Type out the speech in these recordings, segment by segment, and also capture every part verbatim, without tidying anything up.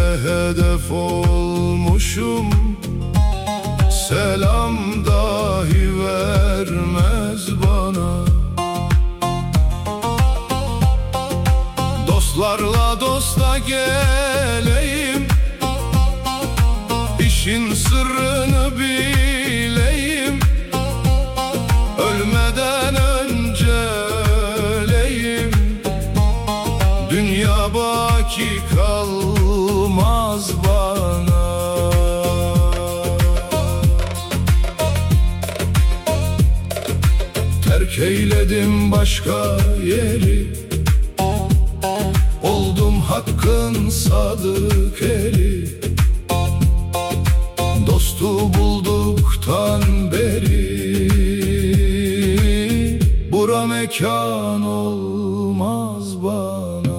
hedef olmuşum, selam dahi vermez bana. Dostlarla dosta geleyim, İşin sırrını bileyim, ölmeden önce öleyim. Dünya baki kalmaz bana. Terk eyledim başka yeri, oldum Hakk'ın sadık eri. Dostu bulduktan beri bura mekan olmaz bana.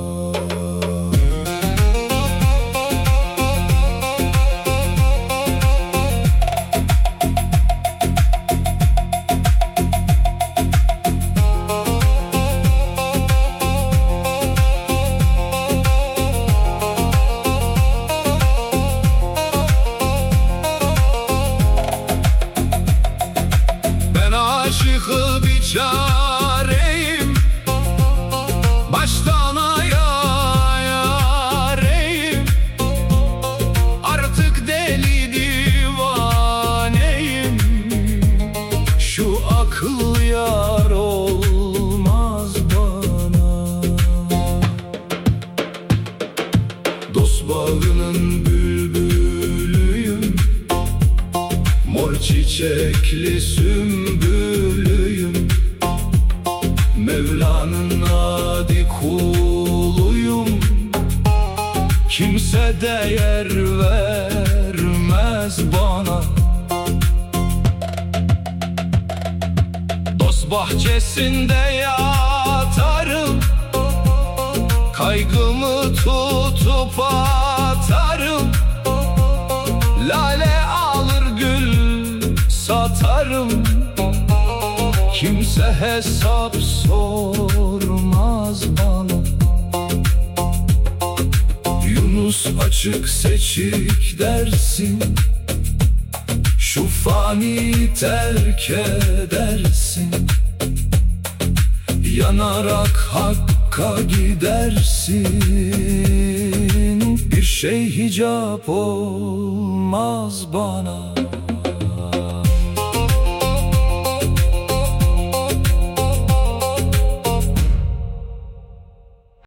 Aşıkı biçareyim, baştan ayağa yareyim. Artık deli divaneyim, şu akıl yar olmaz bana. Dost bağının bülbülüyüm, mor çiçekli sümbülüyüm. Mevla'nın adi kuluyum, kimse değer vermez bana. Dost bahçesinde yatarım, kaygımı tutup atarım. Lale alır gül satarım, kimse hesap sormaz bana. Yunus açık seçik dersin, şu fani terk edersin. Yanarak Hakk'a gidersin, bir şey hicap olmaz bana.